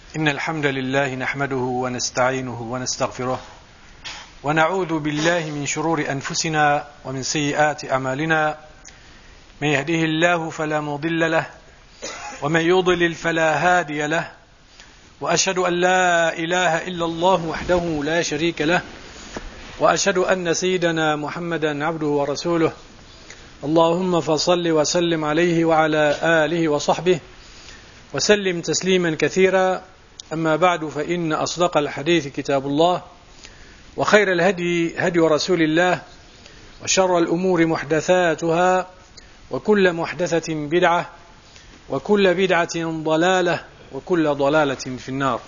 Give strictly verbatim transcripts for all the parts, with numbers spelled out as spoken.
إن الحمد لله نحمده ونستعينه ونستغفره ونعوذ بالله من شرور أنفسنا ومن سيئات أعمالنا. من يهده الله فلا مضل له ومن يضلل فلا هادي له، وأشهد أن لا إله إلا الله وحده لا شريك له، وأشهد أن سيدنا محمدا عبده ورسوله. اللهم فصل وسلم عليه وعلى آله وصحبه وسلم تسليما كثيرا. أما بعد، فإن أصدق الحديث كتاب الله، وخير الهدي هدي رسول الله، وشر الأمور محدثاتها، وكل محدثة بدعة، وكل بدعة ضلالة، وكل ضلالة في النار.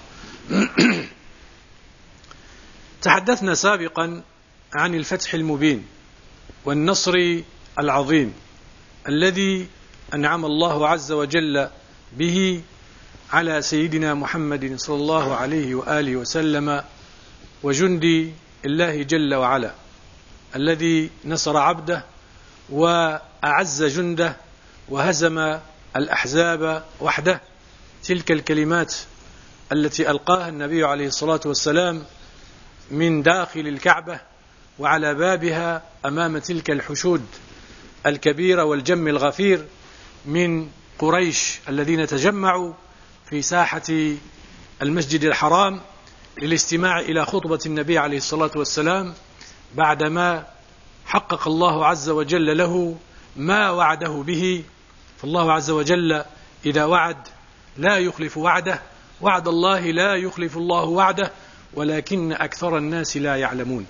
تحدثنا سابقا عن الفتح المبين والنصر العظيم الذي أنعم الله عز وجل به على سيدنا محمد صلى الله عليه وآله وسلم وجند الله جل وعلا، الذي نصر عبده وأعز جنده وهزم الأحزاب وحده. تلك الكلمات التي ألقاها النبي عليه الصلاة والسلام من داخل الكعبة وعلى بابها أمام تلك الحشود الكبيرة والجم الغفير من قريش الذين تجمعوا في ساحة المسجد الحرام للاستماع إلى خطبة النبي عليه الصلاة والسلام، بعدما حقق الله عز وجل له ما وعده به. فالله عز وجل إذا وعد لا يخلف وعده، وعد الله لا يخلف الله وعده، ولكن أكثر الناس لا يعلمون.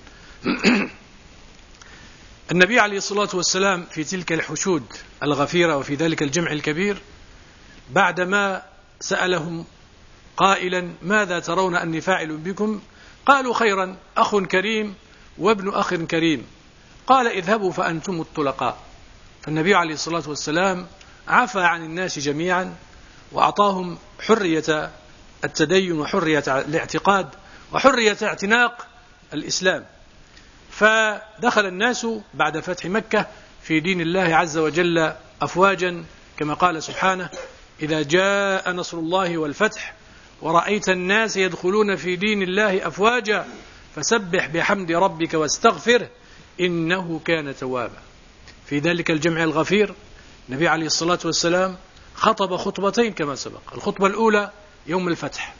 النبي عليه الصلاة والسلام في تلك الحشود الغفيرة وفي ذلك الجمع الكبير، بعدما سألهم قائلا: ماذا ترون أني فاعل بكم؟ قالوا: خيرا، أخ كريم وابن أخ كريم. قال: اذهبوا فأنتم الطلقاء. فالنبي عليه الصلاة والسلام عفى عن الناس جميعا وأعطاهم حرية التدين وحرية الاعتقاد وحرية اعتناق الإسلام. فدخل الناس بعد فتح مكة في دين الله عز وجل أفواجا، كما قال سبحانه: إذا جاء نصر الله والفتح ورأيت الناس يدخلون في دين الله أفواجا فسبح بحمد ربك واستغفره إنه كان توابا. في ذلك الجمع الغفير النبي عليه الصلاة والسلام خطب خطبتين كما سبق. الخطبة الأولى يوم الفتح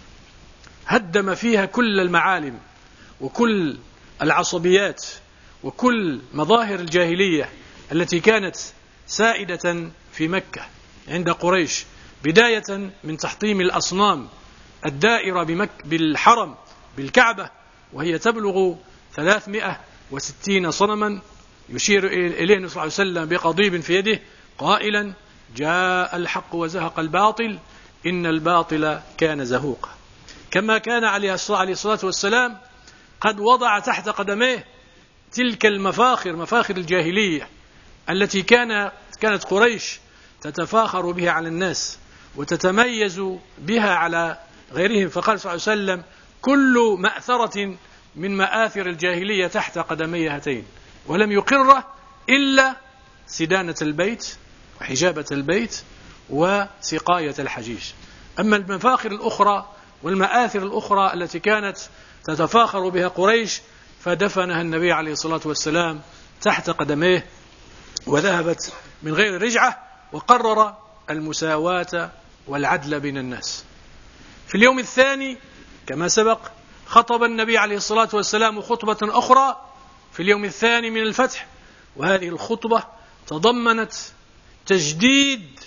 هدم فيها كل المعالم وكل العصبيات وكل مظاهر الجاهلية التي كانت سائدة في مكة عند قريش، بداية من تحطيم الأصنام الدائرة بمك بالحرم بالكعبة، وهي تبلغ ثلاثمائة وستين صنما، يشير إليه صلى الله عليه وسلم بقضيب في يده قائلا: جاء الحق وزهق الباطل إن الباطل كان زهوقا. كما كان عليه الصلاة والسلام قد وضع تحت قدميه تلك المفاخر، مفاخر الجاهلية التي كان كانت قريش تتفاخر بها على الناس وتتميز بها على غيرهم. فقال صلى الله عليه وسلم: كل مأثرة من مآثر الجاهلية تحت قدمي هاتين، ولم يقر إلا سدانة البيت وحجابة البيت وسقاية الحجيج. أما المفاخر الأخرى والمآثر الأخرى التي كانت تتفاخر بها قريش فدفنها النبي عليه الصلاة والسلام تحت قدميه وذهبت من غير رجعة، وقرر المساواة والعدل بين الناس. في اليوم الثاني كما سبق خطب النبي عليه الصلاة والسلام خطبة أخرى في اليوم الثاني من الفتح، وهذه الخطبة تضمنت تجديد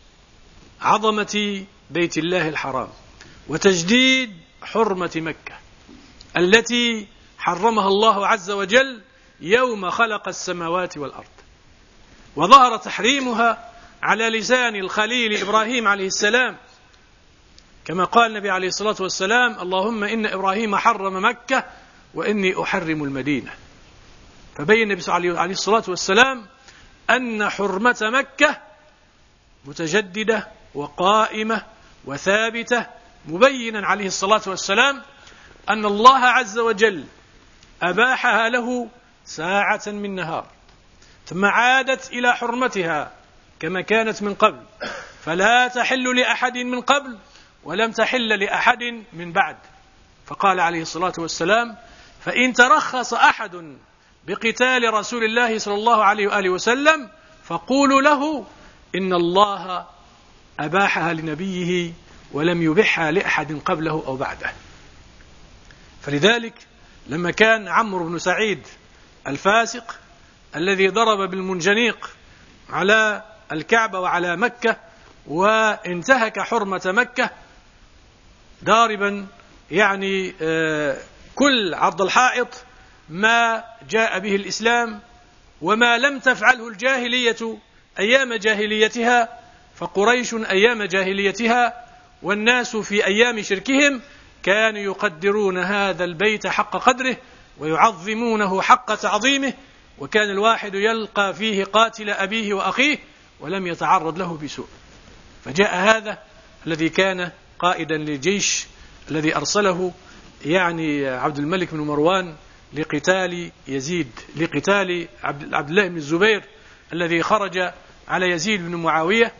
عظمة بيت الله الحرام وتجديد حرمة مكة التي حرمها الله عز وجل يوم خلق السماوات والأرض، وظهر تحريمها على لسان الخليل إبراهيم عليه السلام، كما قال النبي عليه الصلاة والسلام: اللهم إن إبراهيم حرم مكة وإني أحرم المدينة. فبين النبي صلى الله عليه الصلاة والسلام أن حرمة مكة متجددة وقائمة وثابتة، مبينا عليه الصلاة والسلام أن الله عز وجل أباحها له ساعة من نهار، ثم عادت إلى حرمتها كما كانت من قبل، فلا تحل لأحد من قبل ولم تحل لأحد من بعد. فقال عليه الصلاة والسلام: فإن ترخص أحد بقتال رسول الله صلى الله عليه وآله وسلم فقولوا له إن الله أباحها لنبيه ولم يبحها لأحد قبله أو بعده. فلذلك لما كان عمرو بن سعيد الفاسق الذي ضرب بالمنجنيق على الكعبة وعلى مكة وانتهك حرمة مكة ضاربا يعني كل عرض الحائط ما جاء به الإسلام وما لم تفعله الجاهلية أيام جاهليتها، فقريش أيام جاهليتها والناس في أيام شركهم كانوا يقدرون هذا البيت حق قدره ويعظمونه حق تعظيمه، وكان الواحد يلقى فيه قاتل أبيه وأخيه ولم يتعرض له بسوء. فجاء هذا الذي كان قائدا للجيش الذي أرسله يعني عبد الملك بن مروان لقتال يزيد، لقتال عبد الله بن الزبير الذي خرج على يزيد بن معاوية،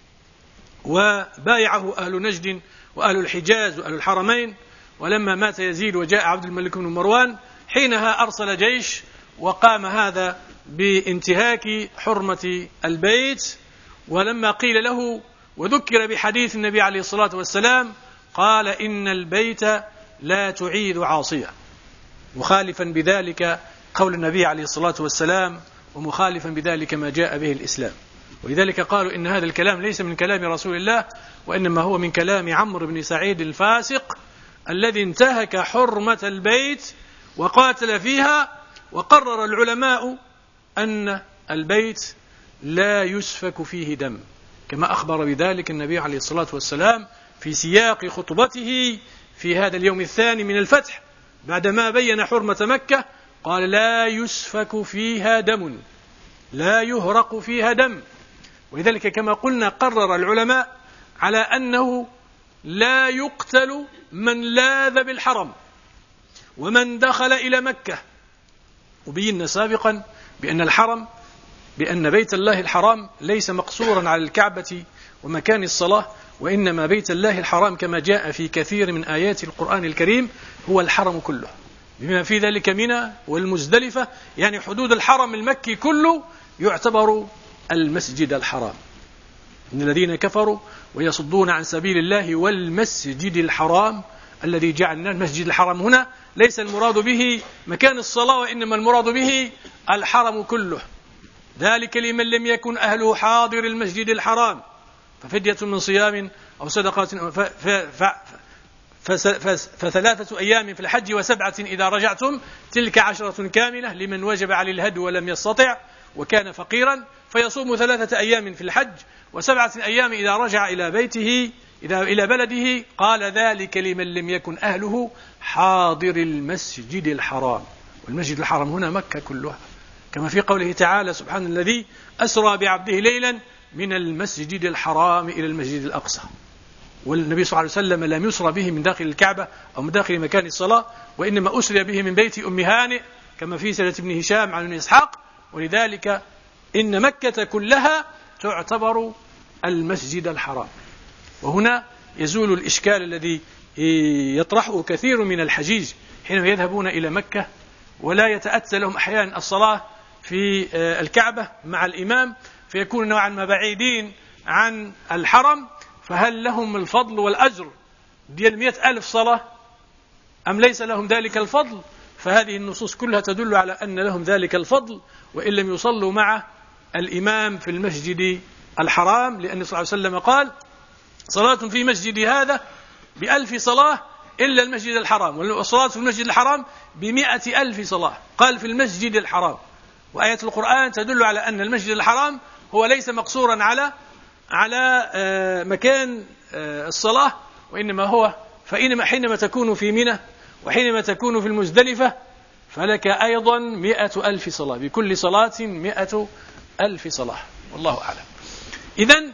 وبايعه أهل نجد وأهل الحجاز وأهل الحرمين. ولما مات يزيد وجاء عبد الملك بن مروان حينها أرسل جيش وقام هذا بانتهاك حرمة البيت. ولما قيل له وذكر بحديث النبي عليه الصلاة والسلام قال: إن البيت لا تعيد عاصية، مخالفا بذلك قول النبي عليه الصلاة والسلام ومخالفا بذلك ما جاء به الإسلام. ولذلك قالوا إن هذا الكلام ليس من كلام رسول الله وإنما هو من كلام عمرو بن سعيد الفاسق الذي انتهك حرمة البيت وقاتل فيها. وقرر العلماء أن البيت لا يسفك فيه دم، كما أخبر بذلك النبي عليه الصلاة والسلام في سياق خطبته في هذا اليوم الثاني من الفتح بعدما بين حرمة مكة، قال: لا يسفك فيها دم، لا يهرق فيها دم. ولذلك كما قلنا قرر العلماء على أنه لا يقتل من لاذ بالحرم ومن دخل إلى مكة. وبينا سابقا بأن الحرم بأن بيت الله الحرام ليس مقصورا على الكعبة ومكان الصلاة، وإنما بيت الله الحرام كما جاء في كثير من آيات القرآن الكريم هو الحرم كله، بما في ذلك منى والمزدلفة، يعني حدود الحرم المكي كله يعتبر المسجد الحرام. إن الذين كفروا ويصدون عن سبيل الله والمسجد الحرام الذي جعلنا المسجد الحرام هنا ليس المراد به مكان الصلاة، وإنما المراد به الحرم كله. ذلك لمن لم يكن أهله حاضر المسجد الحرام ففدية من صيام أو صدقة فثلاثة أيام في الحج وسبعة إذا رجعتم تلك عشرة كاملة لمن وجب عليه الهدي ولم يستطع وكان فقيرا فيصوم ثلاثة أيام في الحج وسبعة أيام إذا رجع إلى بيته إذا إلى بلده. قال: ذلك لمن لم يكن أهله حاضر المسجد الحرام، والمسجد الحرام هنا مكة كلها، كما في قوله تعالى: سبحان الذي أسرى بعبده ليلا من المسجد الحرام إلى المسجد الأقصى. والنبي صلى الله عليه وسلم لم يسرى به من داخل الكعبة أو من داخل مكان الصلاة، وإنما أسري به من بيت أم هانئ كما في سيرة ابن هشام عن ابن إسحاق. ولذلك إن مكة كلها تعتبر المسجد الحرام. وهنا يزول الإشكال الذي يطرحه كثير من الحجيج حينما يذهبون إلى مكة ولا يتأتى لهم أحيانا الصلاة في الكعبة مع الإمام، فيكون نوعا ما بعيدين عن الحرم، فهل لهم الفضل والأجر ديال مئة ألف صلاة أم ليس لهم ذلك الفضل؟ فهذه النصوص كلها تدل على أن لهم ذلك الفضل وإن لم يصلوا مع الإمام في المسجد الحرام، لأن صلى الله عليه وسلم قال: صلاة في مسجد هذا بألف صلاة إلا المسجد الحرام، والصلاة في المسجد الحرام بمئة ألف صلاة. قال في المسجد الحرام. وآيات القرآن تدل على أن المسجد الحرام هو ليس مقصورا على على مكان الصلاة، وإنما هو فإنما حينما تكون في منى وحينما تكون في المزدلفة فلك أيضا مئة ألف صلاة، بكل صلاة مئة ألف صلاة، والله أعلم. إذن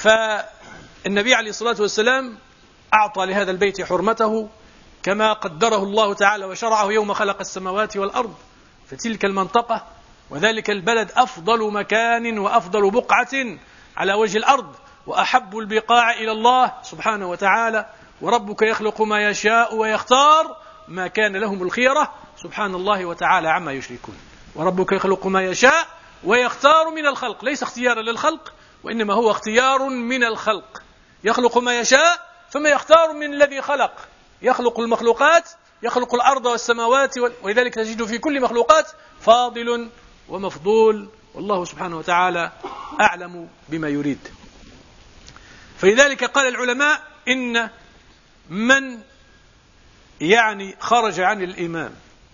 فالنبي عليه الصلاة والسلام أعطى لهذا البيت حرمته كما قدره الله تعالى وشرعه يوم خلق السماوات والأرض. فتلك المنطقة وذلك البلد أفضل مكان وأفضل بقعة على وجه الأرض وأحب البقاع إلى الله سبحانه وتعالى، وربك يخلق ما يشاء ويختار ما كان لهم الخيرة سبحان الله وتعالى عما يشركون. وربك يخلق ما يشاء ويختار من الخلق، ليس اختيارا للخلق وإنما هو اختيار من الخلق. يخلق ما يشاء ثم يختار من الذي خلق، يخلق المخلوقات، يخلق الأرض والسماوات، ولذلك تجد في كل مخلوقات فاضل ومفضول، والله سبحانه وتعالى أعلم بما يريد. فلذلك قال العلماء إن من يعني خرج عن الإمام،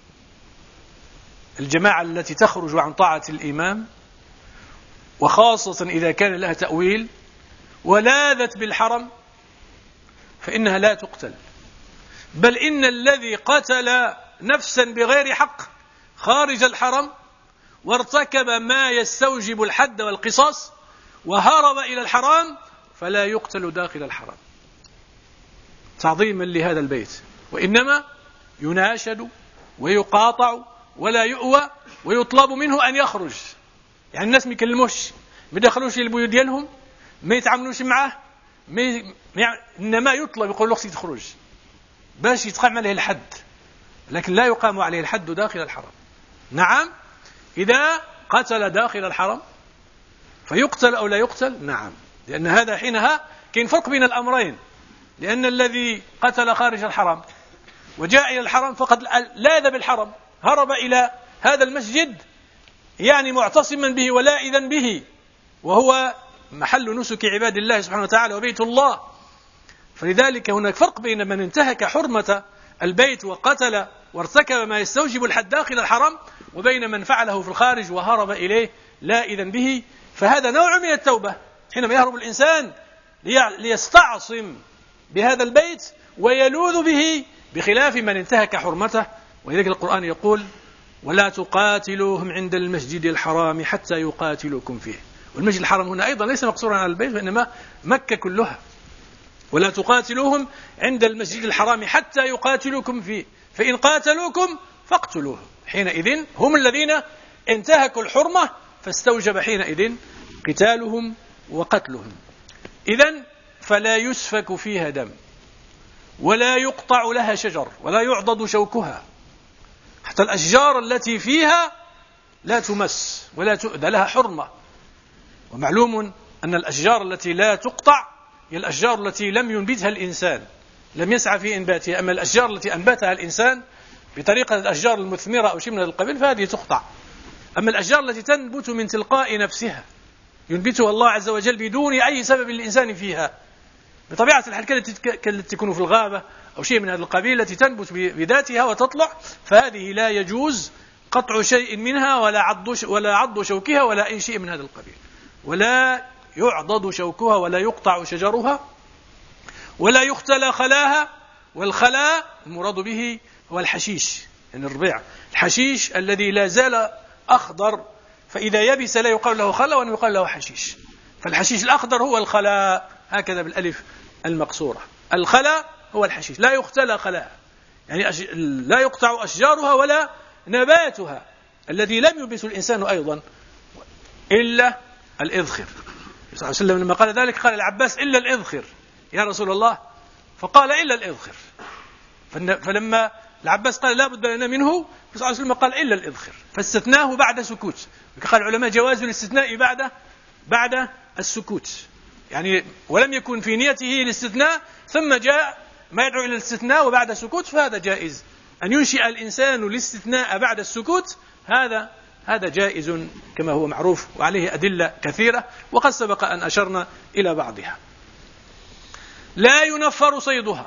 الجماعة التي تخرج عن طاعة الإمام، وخاصة إذا كان لها تأويل ولاذت بالحرم، فإنها لا تقتل، بل إن الذي قتل نفسا بغير حق خارج الحرم وارتكب ما يستوجب الحد والقصاص وهرب إلى الحرام فلا يقتل داخل الحرم تعظيما لهذا البيت، وإنما يناشد ويقاطع ولا يؤوى ويطلب منه أن يخرج. يعني الناس ما يكلموش، ما يدخلوش البيوت ديالهم، ما يتعاملوش معه، ما ي... إنما يطلب، يقول له خصك تخرج باش يتقام عليه الحد، لكن لا يقام عليه الحد داخل الحرم. نعم، إذا قتل داخل الحرم فيقتل أو لا يقتل، نعم، لأن هذا حينها كاين فرق بين الأمرين، لأن الذي قتل خارج الحرم وجاء إلى الحرم فقد لاذ بالحرم، هرب إلى هذا المسجد يعني معتصما به ولا إذن به، وهو محل نسك عباد الله سبحانه وتعالى وبيت الله. فلذلك هناك فرق بين من انتهك حرمة البيت وقتل وارتكب ما يستوجب الحد داخل الحرم، وبين من فعله في الخارج وهرب إليه لا إذن به. فهذا نوع من التوبة حينما يهرب الإنسان ليستعصم بهذا البيت ويلوذ به، بخلاف من انتهك حرمته. ولذلك القرآن يقول: ولا تقاتلوهم عند المسجد الحرام حتى يقاتلوكم فيه. والمسجد الحرام هنا أيضا ليس مقصورا على البيت، وإنما مكة كلها. ولا تقاتلوهم عند المسجد الحرام حتى يقاتلوكم فيه فإن قاتلوكم فاقتلوهم. حينئذ هم الذين انتهكوا الحرمة، فاستوجب حينئذ قتالهم وقتلهم. إذن فلا يسفك فيها دم، ولا يقطع لها شجر، ولا يعضد شوكها، حتى الأشجار التي فيها لا تمس ولا تؤذى، لها حرمة. ومعلوم أن الأشجار التي لا تقطع هي الأشجار التي لم ينبتها الإنسان، لم يسعى في إنباتها. أما الأشجار التي أنبتها الإنسان بطريقة الأشجار المثمرة أو شيء من هذا القبيل فهذه تقطع. أما الأشجار التي تنبت من تلقاء نفسها ينبتها الله عز وجل بدون أي سبب للإنسان فيها، بطبيعة الحال كالتي تكون في الغابة أو شيء من هذا القبيل التي تنبت بذاتها وتطلع، فهذه لا يجوز قطع شيء منها ولا عض ولا عض شوكها ولا أي شيء من هذا القبيل، ولا يعضد شوكها ولا يقطع شجرها ولا يختلى خلاها. والخلاء المراد به هو الحشيش، يعني الربيع، الحشيش الذي لا زال أخضر، فإذا يبس لا يقال له خلا ولا يقال له حشيش. فالحشيش الأخضر هو الخلاء، هكذا بالألف المقصورة. الخلاء هو الحشيش، لا يختلى خلاها، يعني أش... لا يقطع أشجارها ولا نباتها، الذي لم يبس الإنسان أيضا إلا الإذخر. صلى الله عليه وسلم لما قال ذلك قال العباس: إلا الإذخر يا رسول الله، فقال: إلا الإذخر. فلما العباس قال لا بد لنا منه، صلى الله عليه وسلم قال: إلا الإذخر، فاستثناه بعد سكوت. قال العلماء جواز الاستثناء بعد بعد السكوت، يعني ولم يكن في نيته الاستثناء ثم جاء ما يدعو إلى الاستثناء وبعد السكوت، فهذا جائز. أن ينشئ الإنسان الاستثناء بعد السكوت هذا هذا جائز كما هو معروف، وعليه أدلة كثيرة وقد سبق أن أشرنا إلى بعضها. لا ينفر صيدها،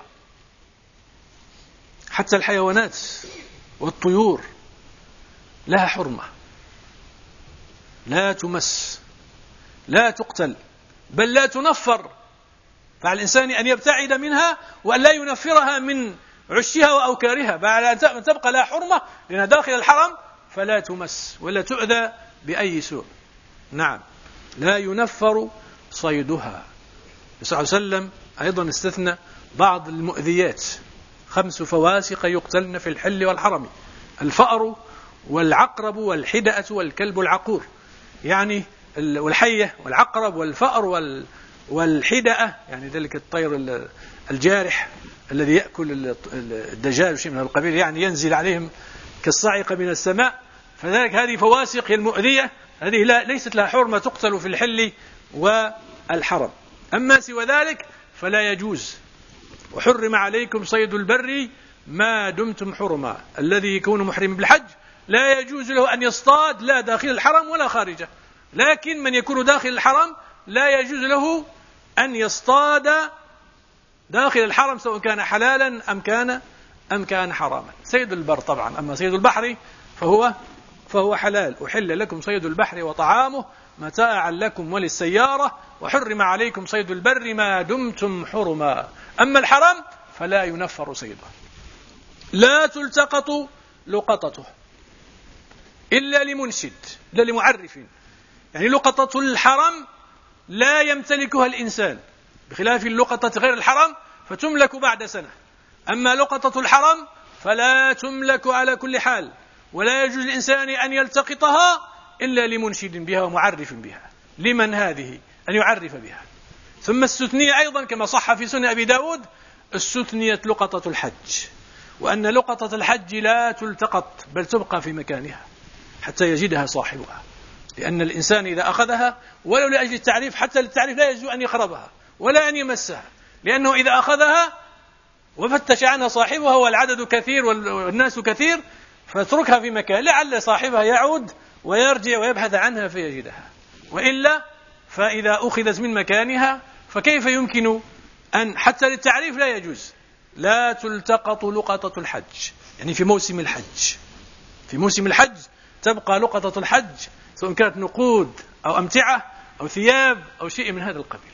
حتى الحيوانات والطيور لها حرمة، لا تمس، لا تقتل، بل لا تنفر. فعلى الإنسان أن يبتعد منها وأن لا ينفرها من عشها وأوكارها، بعد أن تبقى لها حرمة لأنها داخل الحرم، فلا تمس ولا تؤذى بأي سوء. نعم، لا ينفر صيدها. صلى الله عليه وسلم أيضا استثنى بعض المؤذيات: خمس فواسق يقتلن في الحل والحرم: الفأر والعقرب والحدأة والكلب العقور، يعني والحية والعقرب والفأر والحدأة يعني ذلك الطير الجارح الذي يأكل الدجاج وشيء من هذا القبيل، يعني ينزل عليهم كالصاعقة من السماء. فذلك هذه فواسق المؤذية، هذه لا ليست لها حرمة، تقتل في الحل والحرم. أما سوى ذلك فلا يجوز. وحرم عليكم صيد البر ما دمتم حرما. الذي يكون محرم بالحج لا يجوز له أن يصطاد لا داخل الحرم ولا خارجه، لكن من يكون داخل الحرم لا يجوز له أن يصطاد داخل الحرم سواء كان حلالا أم كان أم كان حراما. صيد البر طبعا، أما صيد البحر فهو فهو حلال. أحل لكم صيد البحر وطعامه متاعا لكم وللسيارة، وحرم عليكم صيد البر ما دمتم حرما. أما الحرم فلا ينفر صيده، لا تلتقط لقطته إلا لمنشد، لا لمعرف. يعني لقطة الحرم لا يمتلكها الإنسان، بخلاف اللقطة غير الحرم فتملك بعد سنة. أما لقطة الحرم فلا تملك على كل حال، ولا يجوز للإنسان أن يلتقطها إلا لمنشد بها ومعرف بها. لمن هذه؟ أن يعرف بها. ثم استثنية أيضا كما صح في سنة أبي داود، استثنيت لقطة الحج، وأن لقطة الحج لا تلتقط بل تبقى في مكانها حتى يجدها صاحبها، لأن الإنسان إذا أخذها ولو لأجل التعريف، حتى للتعريف لا يجوز أن يقربها ولا أن يمسها، لأنه إذا أخذها وفتش عنها صاحبها والعدد كثير والناس كثير فاتركها في مكان لعل صاحبها يعود ويرجع ويبحث عنها فيجدها، وإلا فإذا أخذت من مكانها فكيف يمكن أن حتى للتعريف لا يجوز. لا تلتقط لقطة الحج، يعني في موسم الحج، في موسم الحج تبقى لقطة الحج سواء كانت نقود أو أمتعة أو ثياب أو شيء من هذا القبيل.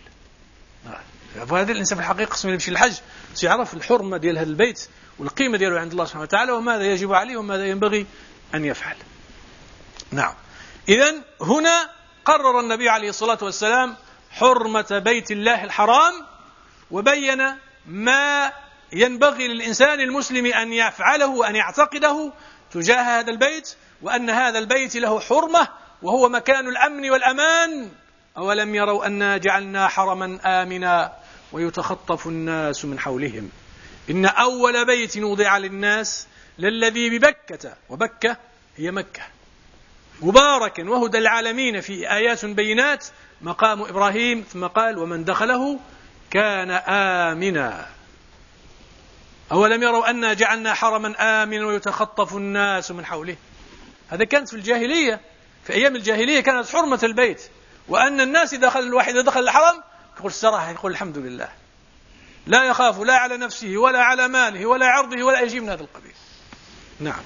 وهذا الإنسان في الحقيقة قسم يمشي الحج سيعرف الحرمة ديال هذا البيت والقيمة دياله عند الله سبحانه وتعالى، وماذا يجب عليه وماذا ينبغي أن يفعل. نعم، إذن هنا قرر النبي عليه الصلاة والسلام حرمة بيت الله الحرام، وبين ما ينبغي للإنسان المسلم أن يفعله وأن يعتقده تجاه هذا البيت، وأن هذا البيت له حرمة وهو مكان الأمن والأمان. أولم يروا أنا جعلنا حرما آمنا ويتخطف الناس من حولهم إن أول بيت وضع للناس للذي ببكة، وبكة هي مكة، مباركا وهدى العالمين، فيه آيات بينات مقام إبراهيم. ثم قال ومن دخله كان آمنا. أولم يروا أنا جعلنا حرما آمنا ويتخطف الناس من حوله. هذا كانت في الجاهلية، في أيام الجاهلية كانت حرمة البيت، وأن الناس دخل الواحد دخل الحرم يقول الصراحة، يقول الحمد لله، لا يخاف لا على نفسه ولا على ماله ولا عرضه ولا يجي من هذا القبيل. نعم.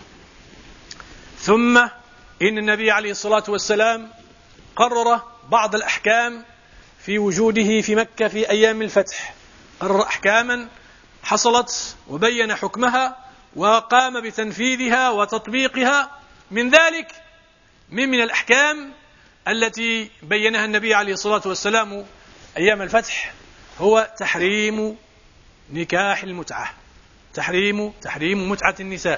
ثم إن النبي عليه الصلاة والسلام قرر بعض الأحكام في وجوده في مكة في أيام الفتح، قرر أحكاما حصلت وبين حكمها وقام بتنفيذها وتطبيقها. من ذلك من من الأحكام التي بينها النبي عليه الصلاة والسلام أيام الفتح هو تحريم نكاح المتعة، تحريم تحريم متعة النساء.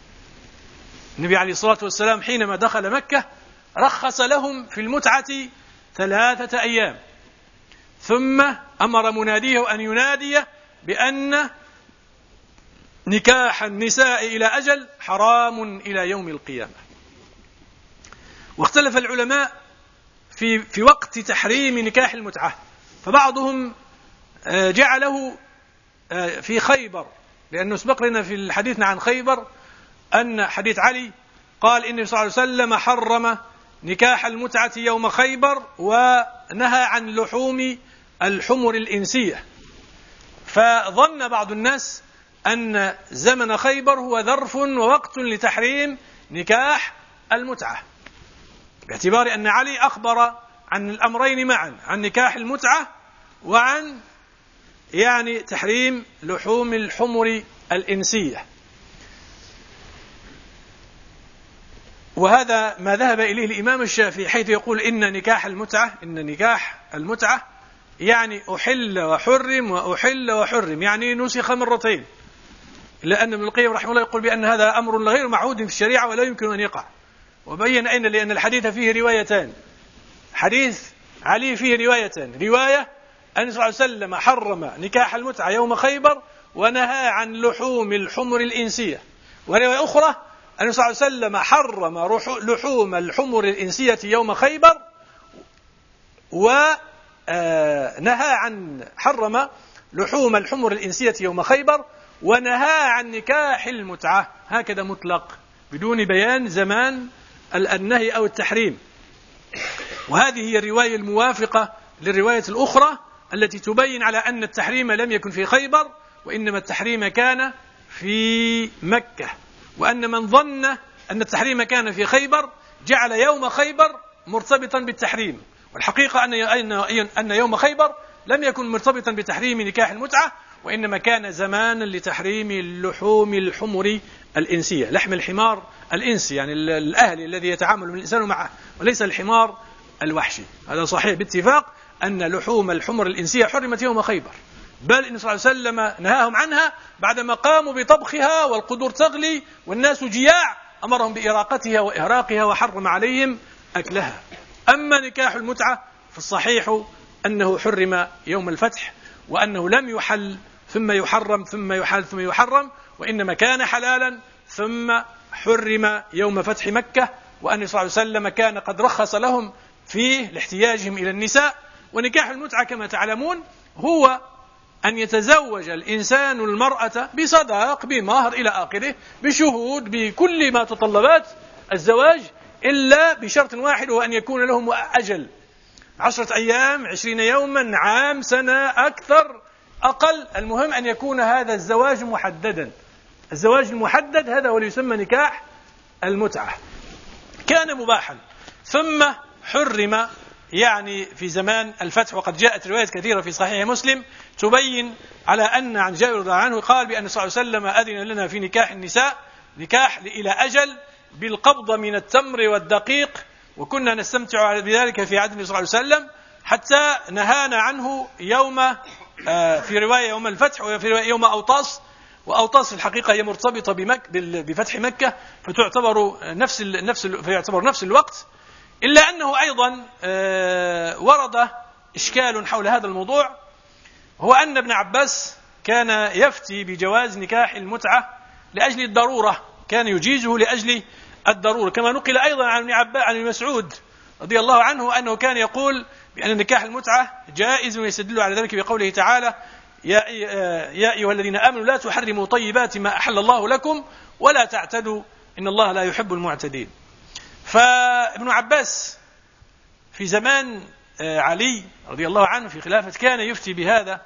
النبي عليه الصلاة والسلام حينما دخل مكة رخص لهم في المتعة ثلاثة أيام، ثم أمر مناديه أن ينادي بأن نكاح النساء إلى أجل حرام إلى يوم القيامة. واختلف العلماء في في وقت تحريم نكاح المتعة، فبعضهم جعله في خيبر، لأنه سبق لنا في الحديث عن خيبر أن حديث علي قال إن صلى الله عليه وسلم حرم نكاح المتعة يوم خيبر ونهى عن لحوم الحمر الإنسية، فظن بعض الناس أن زمن خيبر هو ظرف ووقت لتحريم نكاح المتعة، باعتبار أن علي أخبر عن الأمرين معا، عن نكاح المتعة وعن يعني تحريم لحوم الحمر الإنسية. وهذا ما ذهب إليه الإمام الشافعي، حيث يقول إن نكاح المتعة إن نكاح المتعة يعني أحل وحرم وأحل وحرم، يعني نسخ مرتين، لأن ابن القيم رحمه الله يقول بأن هذا أمر غير معهود في الشريعة ولا يمكن أن يقع. وبين أين لأن الحديث فيه روايتان، حديث علي فيه روايتان، رواية أن صلى الله عليه وسلم حرم نكاح المتعة يوم خيبر ونهى عن لحوم الحمر الإنسية. ورواية أخرى أن صلى الله عليه وسلم حرم لحوم الحمر الإنسية يوم خيبر ونهى عن حرم لحوم الحمر الإنسية يوم خيبر ونهى عن نكاح المتعة، هكذا مطلق بدون بيان زمان النهي أو التحريم. وهذه هي الرواية الموافقة للرواية الأخرى التي تبين على أن التحريم لم يكن في خيبر وإنما التحريم كان في مكة، وأن من ظن أن التحريم كان في خيبر جعل يوم خيبر مرتبطا بالتحريم، والحقيقة أن يوم خيبر لم يكن مرتبطا بتحريم نكاح المتعة، وإنما كان زمانا لتحريم اللحوم الحمر الإنسية، لحم الحمار الإنسي يعني الأهلي الذي يتعامل الإنسان معه، وليس الحمار الوحشي. هذا صحيح باتفاق أن لحوم الحمر الإنسية حرمت يوم خيبر، بل إن صلى الله عليه وسلم نهاهم عنها بعدما قاموا بطبخها والقدور تغلي والناس جياع، أمرهم بإراقتها وإهراقها وحرم عليهم أكلها. أما نكاح المتعة فالصحيح أنه حرم يوم الفتح، وأنه لم يحل ثم يحرم ثم يحل ثم يحرم، وإنما كان حلالا ثم حرم يوم فتح مكة، وأن صلى الله عليه وسلم كان قد رخص لهم فيه لاحتياجهم إلى النساء. ونكاح المتعة كما تعلمون هو أن يتزوج الإنسان المرأة بصداق بمهر إلى آخره بشهود بكل ما تطلبات الزواج، إلا بشرط واحد وأن يكون لهم أجل عشرة أيام عشرين يوما عام سنة أكثر أقل، المهم أن يكون هذا الزواج محددا. الزواج المحدد هذا هو اللي يسمى نكاح المتعة. كان مباحا ثم حرم يعني في زمان الفتح، وقد جاءت روايات كثيرة في صحيح مسلم تبين على أن عن جابر رضي الله عنه قال بأن صلى الله عليه وسلم أذن لنا في نكاح النساء نكاح إلى أجل بالقبض من التمر والدقيق، وكنا نستمتع بذلك في عهد النبي صلى الله عليه وسلم حتى نهانا عنه يوم في رواية يوم الفتح وفي رواية يوم أوطاس. وأوطاس في الحقيقة هي مرتبطة بمك بفتح مكة، فتعتبر نفس نفس فيعتبر نفس الوقت، إلا أنه أيضا ورد إشكال حول هذا الموضوع، هو أن ابن عباس كان يفتي بجواز نكاح المتعة لأجل الضرورة، كان يجيزه لأجل الضرورة، كما نقل أيضا عن ابن عباس عن مسعود رضي الله عنه أنه كان يقول بأن نكاح المتعة جائز، ويستدل على ذلك بقوله تعالى يا يا أيها الذين آمنوا لا تحرموا طيبات ما أحل الله لكم ولا تعتدوا إن الله لا يحب المعتدين. فابن عباس في زمان علي رضي الله عنه في خلافة كان يفتي بهذا،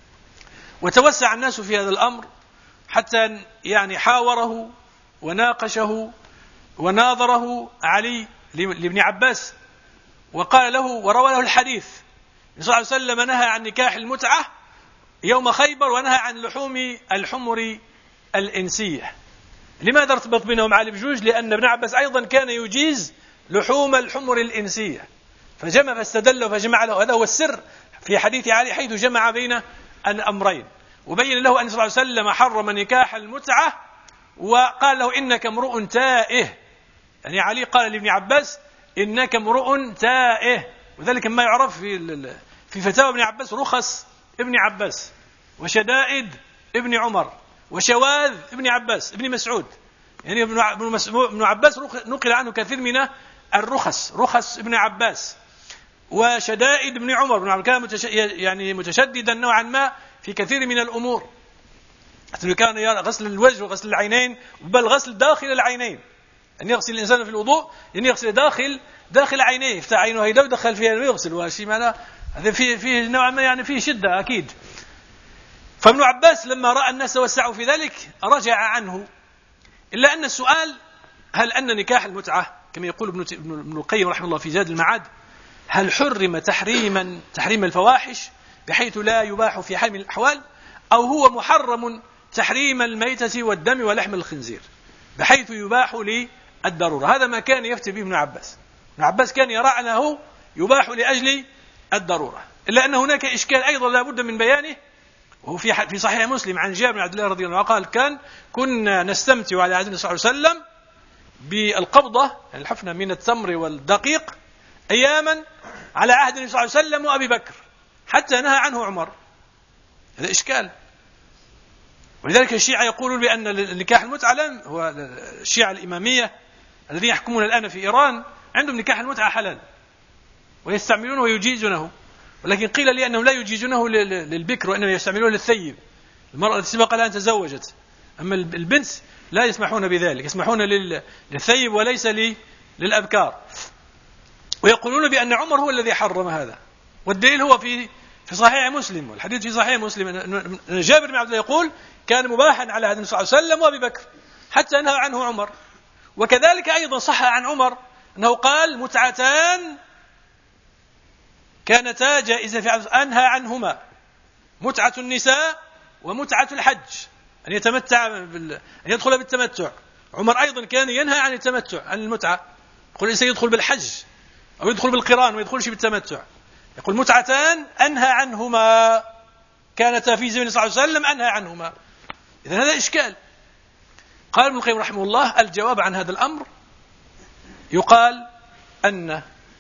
وتوسع الناس في هذا الأمر حتى يعني حاوره وناقشه وناظره علي لابن عباس، وقال له وروى له الحديث صلى الله عليه وسلم نهى عن نكاح المتعة يوم خيبر ونهى عن لحوم الحمر الإنسية. لماذا ارتبط بينهم علي بجوج؟ لأن ابن عباس أيضا كان يجيز لحوم الحمر الإنسية، فجمع فاستدل فجمع له. هذا هو السر في حديث علي حيث جمع بين الأمرين، وبين له أن صلى الله عليه وسلم حرم نكاح المتعة وقال له إنك امرؤ تائه. يعني علي قال لابن عباس إنك امرؤ تائه، وذلك ما يعرف في في فتاوى ابن عباس رخص ابن عباس وشدائد ابن عمر وشواذ ابن عباس ابن مسعود. يعني ابن عباس نقل عنه كثير من الرخص، رخص ابن عباس وشدائد ابن عمر. ابن عمر كان يعني متشددا نوعا ما في كثير من الأمور، حتى كان يرى غسل الوجه وغسل العينين، بل غسل داخل العينين، أن يغسل الإنسان في الوضوء أن يغسل داخل داخل عينيه، يفتح عينه هيدا ودخل فيها ويغسل، وشيء معناه هذا فيه فيه نوعا ما يعني فيه شدة أكيد. فابن عباس لما رأى الناس توسعوا في ذلك رجع عنه، إلا أن السؤال هل أن نكاح المتعة كما يقول ابن القيم رحمه الله في زاد المعاد هل حرم تحريما تحريم الفواحش بحيث لا يباح في حال من الأحوال، أو هو محرم تحريم الميتة والدم ولحم الخنزير بحيث يباح للضرورة؟ هذا ما كان يفتي به ابن عباس. ابن عباس كان يرى أنه يباح لأجل الضرورة، إلا أن هناك إشكال أيضا لا بد من بيانه، وهو في في صحيح مسلم عن جابر بن عبد الله رضي الله عنه قال كان كنا نستمتع على عهد النبي صلى الله عليه وسلم بالقبضة الحفنة من التمر والدقيق أياما على عهد النبي صلى الله عليه وسلم وأبي بكر، حتى نهى عنه عمر. هذا إشكال. ولذلك الشيعة يقولون بأن نكاح المتعة لم هو الشيعة الإمامية الذين يحكمون الآن في إيران عندهم نكاح المتعة حلال ويستعملونه ويجيزونه، ولكن قيل لي أنهم لا يجيزونه للبكر وإنما يستعملونه للثيب، المرأة التي سبق لها أن تزوجت. أما البنت لا يسمحون بذلك، يسمحون للثيب وليس للأبكار. ويقولون بأن عمر هو الذي حرم هذا، والدليل هو في في صحيح مسلم، والحديث في صحيح مسلم أن جابر بن عبد الله يقول كان مباحا على هذا النبي صلى الله عليه وسلم وأبي بكر حتى نهى عنه عمر. وكذلك أيضا صح عن عمر أنه قال متعتان كانتا جائزة في عبد أنهى عنهما، متعة النساء ومتعة الحج، أن يتمتع بال... أن يدخل بالتمتع. عمر أيضا كان ينهى عن التمتع، عن المتعة، يقول الإنسان يدخل بالحج أو يدخل بالقران ويدخلش بالتمتع. يقول متعتان أنهى عنهما كانتا في زمن صلى الله عليه وسلم أنهى عنهما. إذن هذا إشكال. قال ابن القيم رحمه الله الجواب عن هذا الأمر يقال أن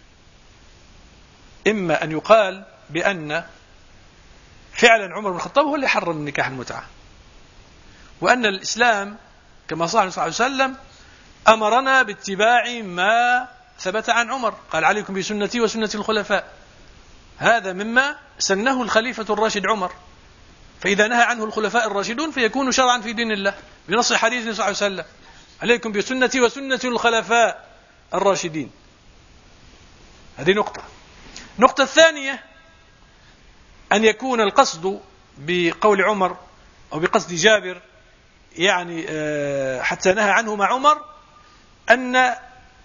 إما أن يقال بأن فعلا عمر بن الخطاب هو اللي حرم نكاح المتعة، وأن الإسلام كما صح صلى الله عليه وسلم أمرنا باتباع ما ثبت عن عمر، قال عليكم بسنتي وسنة الخلفاء. هذا مما سنه الخليفة الراشد عمر، فإذا نهى عنه الخلفاء الراشدون فيكون شرعا في دين الله بنص حديث صلى الله عليه وسلم عليكم بسنتي وسنة الخلفاء الراشدين. هذه نقطة. النقطة الثانية أن يكون القصد بقول عمر أو بقصد جابر يعني حتى نهى عنه مع عمر أن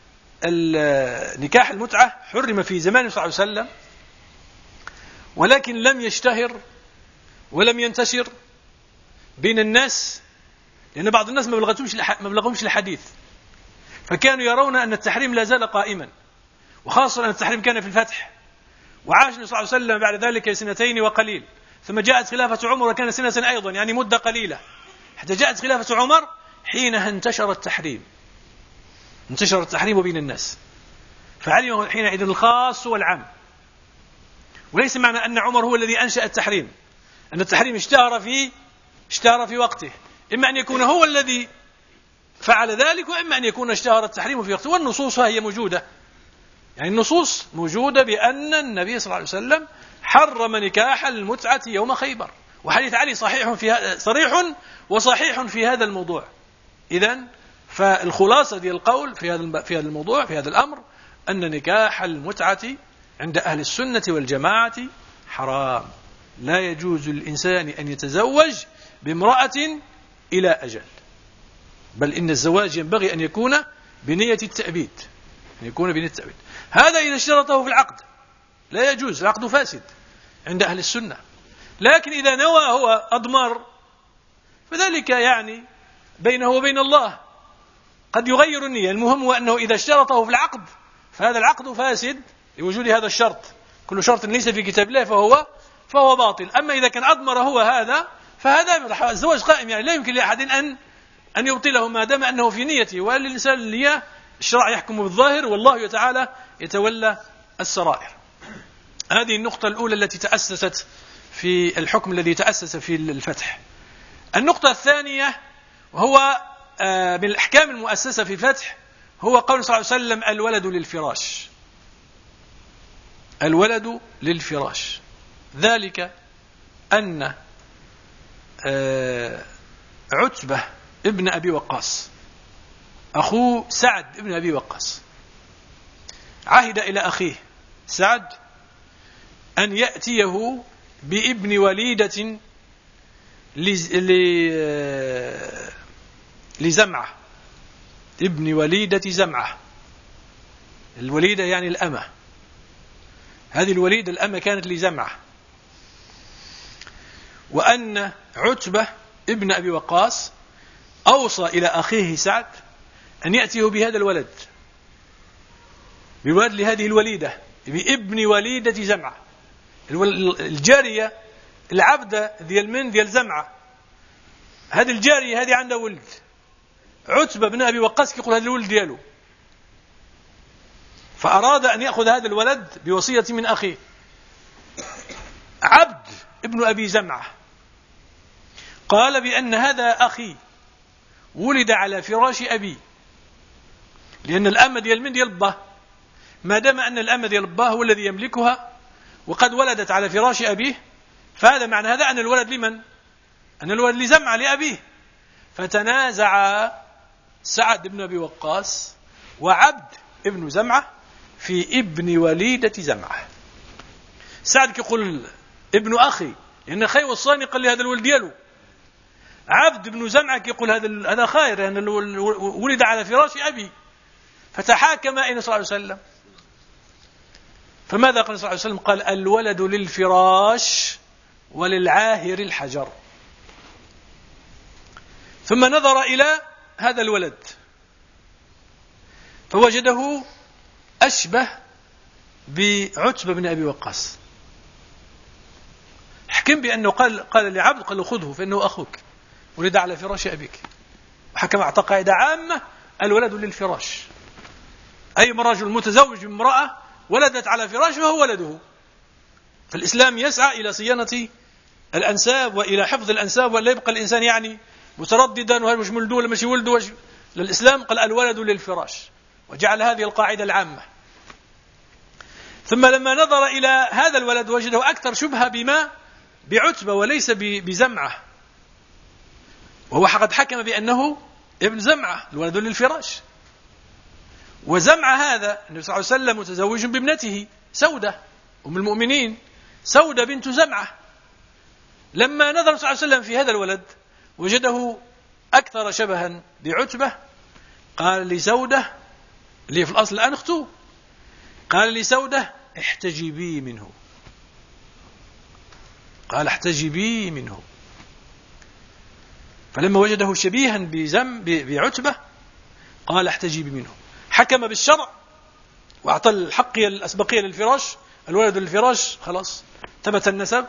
نكاح المتعة حرم في زمان صلى الله عليه وسلم، ولكن لم يشتهر ولم ينتشر بين الناس، لأن بعض الناس ما بلغتهمش ما بلغهمش الحديث، فكانوا يرون أن التحريم لا زال قائما، وخاصة أن التحريم كان في الفتح، وعاش النبي صلى الله عليه وسلم بعد ذلك سنتين وقليل، ثم جاءت خلافة عمر وكان سنة أيضا يعني مدة قليلة، حتى جاءت خلافة عمر حينها انتشر التحريم انتشر التحريم بين الناس، فعلم حينئذ الخاص والعام. وليس معنى أن عمر هو الذي أنشأ التحريم أن التحريم اشتهر في اشتهر في وقته، إما أن يكون هو الذي فعل ذلك، وإما أن يكون اشتهر التحريم في وقته. والنصوص هي موجودة، يعني النصوص موجودة بأن النبي صلى الله عليه وسلم حرم نكاح المتعة يوم خيبر، وحديث علي صحيح في صريح وصحيح في هذا الموضوع. إذن فالخلاصة دي القول في هذا في هذا الموضوع في هذا الأمر أن نكاح المتعة عند أهل السنة والجماعة حرام، لا يجوز للإنسان أن يتزوج بامرأة إلى أجل، بل إن الزواج ينبغي أن يكون بنية التأبيد، أن يكون بنية التأبيد. هذا إذا اشترطه في العقد لا يجوز، العقد فاسد عند أهل السنة. لكن إذا نوى هو أضمر فذلك يعني بينه وبين الله، قد يغير النية. المهم هو أنه إذا اشترطه في العقد فهذا العقد فاسد لوجود هذا الشرط، كل شرط ليس في كتاب الله فهو فهو باطل. أما إذا كان أضمر هو هذا فهذا الزواج قائم، يعني لا يمكن لأحد أن أن يبطله ما دام أنه في نيته، وللإنسان النية الشرع يحكم بالظاهر والله تعالى يتولى السرائر. هذه النقطة الأولى التي تأسست في الحكم الذي تأسس في الفتح. النقطة الثانية وهو من الأحكام المؤسسة في الفتح هو قول صلى الله عليه وسلم الولد للفراش، الولد للفراش. ذلك أن عتبة ابن أبي وقاص أخوه سعد ابن أبي وقاص عهد إلى أخيه سعد أن يأتيه بابن وليدة لزمعة، ابن وليدة زمعة. الوليدة يعني الأمة، هذه الوليدة الأمة كانت لزمعة. وأن عتبة ابن أبي وقاص أوصى إلى أخيه سعد أن يأتيه بهذا الولد، بولد لهذه الوليدة، بابن وليدة زمعة، الجارية العبدة ديال من ديال زمعة. هذه الجارية هذه عندها ولد، عتبة بن أبي وقاص يقول هذا الولد دياله، فأراد أن يأخذ هذا الولد بوصية من أخيه. عبد ابن أبي زمعة قال بأن هذا أخي ولد على فراش أبي، لأن الأمة ديال من ديال باه، ما دام أن الأمة ديال باه هو الذي يملكها وقد ولدت على فراش أبيه، فهذا معنى هذا أن الولد لمن؟ أن الولد لزمعة لأبيه. فتنازع سعد بن أبي وقاص وعبد ابن زمعة في ابن وليدة زمعة. سعد كيقول ابن أخي لأن أخي وصاني قال لي هذا الولد ديالو. عبد بن زمعة كيقول هذا هذا خير لأن ولد على فراش أبي. فتحاكم إلى صلى الله عليه وسلم. فماذا قال صلى الله عليه وسلم؟ قال الولد للفراش وللعاهر الحجر. ثم نظر إلى هذا الولد فوجده أشبه بعتبة بن أبي وقاص. حكم بأنه قال قال لعبد قال له خذه فإنه أخوك ولد على فراش أبيك. وحكم أعطى قاعدة عامة الولد للفراش، أي رجل متزوج بامرأة ولدت على فراش فهو ولده. فالإسلام يسعى إلى صيانة الأنساب وإلى حفظ الأنساب، ولا يبقى الإنسان يعني مترددا وهل مش ولده ولا مش ولده. للإسلام قال الولد للفراش وجعل هذه القاعدة العامة. ثم لما نظر إلى هذا الولد وجده أكثر شبهة بما بعتبة وليس بزمعة، وهو قد حكم بأنه ابن زمعة الولد للفراش. وزمعة هذا النبي صلى الله عليه وسلم متزوج بابنته سودة أم المؤمنين، سودة بنت زمعة. لما نظر صلى الله عليه وسلم في هذا الولد وجده أكثر شبها بعتبة قال لسودة اللي في الأصل الآن أخته، قال لسودة احتجبي منه، قال احتجبي منه. فلما وجده شبيها بزم بعتبة قال احتجبي منه. حكم بالشرع وأعطى الحق الأسبقية للفراش، الولد للفراش خلاص ثبت النسب.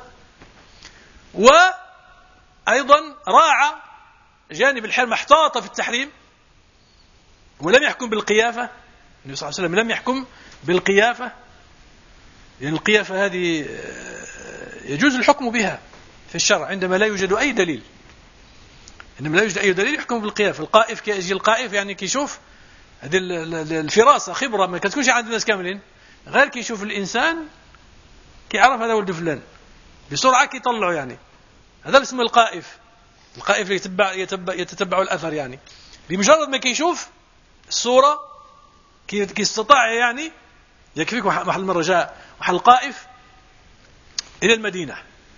وأيضا راعى جانب الحرمة، احتاط في التحريم ولم يحكم بالقيافة. النبي صلى الله عليه وسلم لم يحكم بالقيافة لأن يعني القيافة هذه يجوز الحكم بها في الشرع عندما لا يوجد أي دليل. عندما لا يوجد أي دليل يحكم بالقيافة. القائف كيجي القائف يعني كيشوف هذه الفراسة خبرة ما كتكونش عند الناس كاملين، غير كيشوف الإنسان كيعرف هذا ولد فلان بسرعة كيطلعه، يعني هذا اسمه القائف. القائف يتبع يتبع يتتبع الأثر، يعني بمجرد ما كيشوف الصورة كيستطاع يعني يكفيك. محل مرة جاء محل القائف إلى المدينة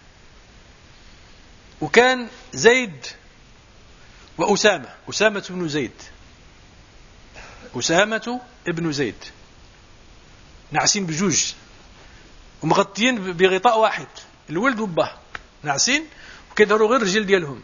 وكان زيد وأسامة، أسامة بن زيد، أسامة ابن زيد نعسين بجوج ومغطيين بغطاء واحد، الولد وباه نعسين وكيداروا غير الرجل ديالهم.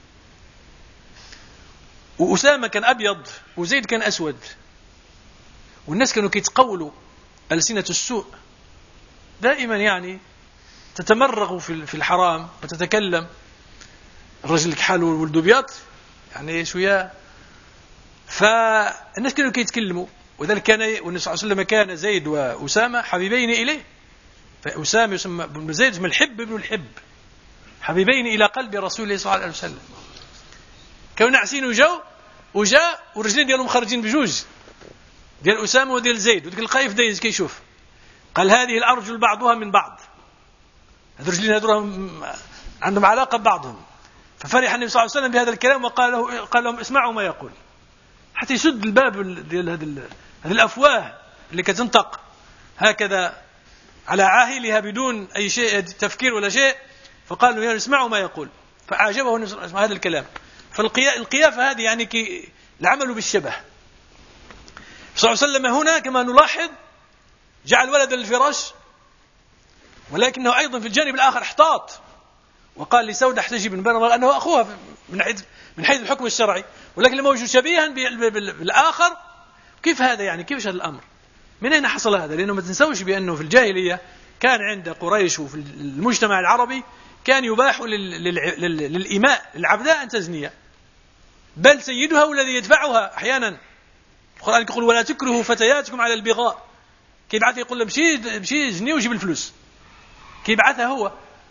وأسامة كان أبيض وزيد كان أسود، والناس كانوا كيتقولوا ألسنة السوء دائما، يعني تتمرغ في الحرام وتتكلم. الرجل كحاله والولد أبيض يعني شوية، فالناس كانوا كيتكلموا. وذلك كان والنبي صلى الله عليه وسلم كان زيد وأسامة حبيبين إليه، فأسامة يسمى ابن زيد اسم الحب ابن الحب، حبيبين إلى قلب رسول الله صلى الله عليه وسلم. كانوا نعسين وجاو وجاء والرجلين ديالهم خارجين بجوج، ديال أسامة وديال زيد، وديك القايف دايز كيشوف. قال هذه الأرجل بعضها من بعض، هذو الرجلين هذو عندهم علاقة ببعضهم. ففرح النبي صلى الله عليه وسلم بهذا الكلام وقال له قال لهم اسمعوا ما يقول، حتى يسد الباب ديال هذه الأفواه اللي كتنطق هكذا على عاهلها بدون أي شيء تفكير ولا شيء. فقال له اسمعوا ما يقول، فأعجبه هذا الكلام. فالقيافة هذه يعني كي العمل بالشبه. صلى الله عليه وسلم هنا كما نلاحظ جعل ولد الفراش، ولكنه أيضا في الجانب الآخر احتاط وقال لسودة احتجب من بني أنه أخوها من حيث من حيث الحكم الشرعي، ولكن لما وجد شبيها بالآخر كيف هذا؟ يعني كيف هذا الأمر؟ من أين حصل هذا؟ لأنه ما تنسوش بأنه في الجاهلية كان عند قريش وفي المجتمع العربي كان يباح للإماء للعبداء أن تزني، بل سيدها هو الذي يدفعها أحيانا. القرآن يقول ولا تكرهوا فتياتكم على البغاء، كيبعث يقول له مشي مشي زني وجيب الفلوس، كيبعثها هو.